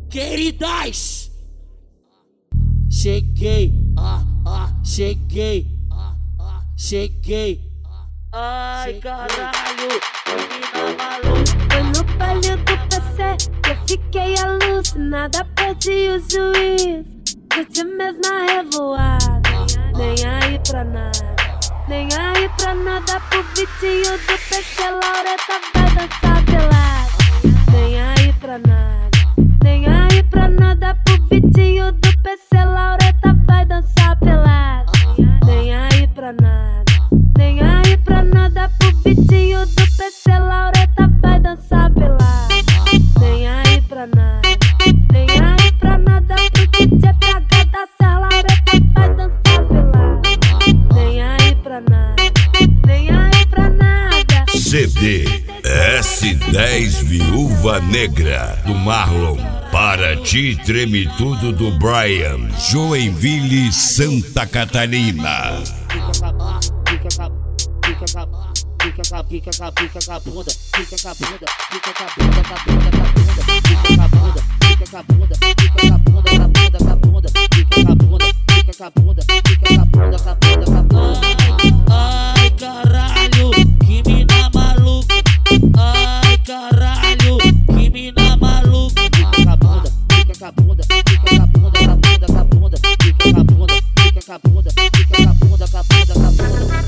Queridas, cheguei, cheguei, cheguei. Ai, caralho, menina maluca. Foi no palio do PC que eu fiquei alucinada, perdi o juízo, curti mesmo a revoada. Nem aí pra nada, nem aí pra nada. Pro vitinho do PC, Laureta vai dançar pelada. Nem aí pra nada, nem aí pra nada. Pro vitinho do PC, Laureta vai dançar pelada. Nem aí pra nada, nem aí pra nada. Pro vitinho do PC, Laureta vai dançar pelada. Nem aí pra nada, nem aí pra nada. Pro DJ PH da Serra, Laureta vai dançar pelada. Nem aí pra nada, nem aí pra nada. CD S10 Viúva Negra do Marlon. Para ti treme tudo do Brian. Joinville, Santa Catarina. Fica com a bunda, fica com a bunda, fica com a bunda, com a bunda, com a bunda, fica com a bunda, fica com a bunda, fica com a bunda, com a bunda, com a bunda, fica com a bunda, fica com a bunda, fica com a bunda, com a bunda, com a bunda. Ai, caralho, que mina maluca. Ai, caralho, que mina maluca. Fica com a bunda, fica com a bunda, fica com a bunda, com a bunda, com a bunda, fica com a bunda, fica com a bunda, fica com a bunda, com a bunda, com a bunda.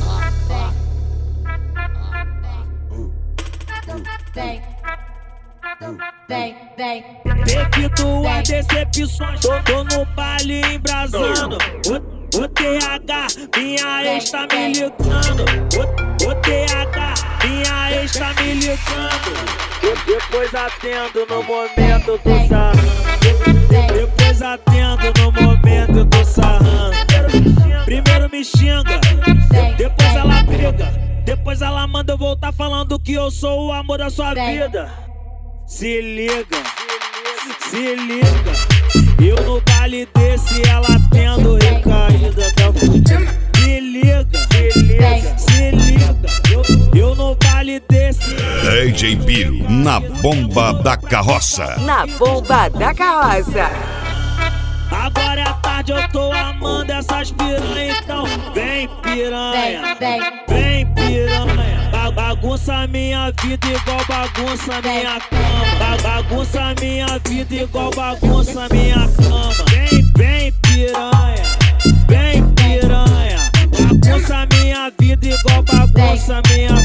Vem. Devido a decepções, tô no baile embrasando. O TH, minha ex tá me ligando. O TH, minha ex tá me ligando. Depois atendo no momento do sarrando. Depois atendo no momento do sarrando. Primeiro me xinga, depois ela briga. Depois ela manda eu voltar falando que eu sou o amor da sua vida. Se liga, se liga. Eu no baile desse, ela tendo recaída da fudida. Se liga, se liga, se liga. Eu no baile desse. DJ Biro na bomba da carroça. Na bomba da carroça. Agora é tarde, eu tô amando essas piranha. Então vem piranha, vem piranha. Bagunça minha vida igual bagunça minha cama. Bagunça minha vida igual bagunça minha cama. Vem piranha, vem piranha. Bagunça minha vida igual bagunça minha